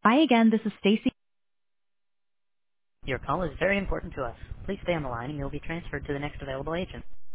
Hi again, this is Stacy. Your call is very important to us. Please stay on the line and you'll be transferred to the next available agent.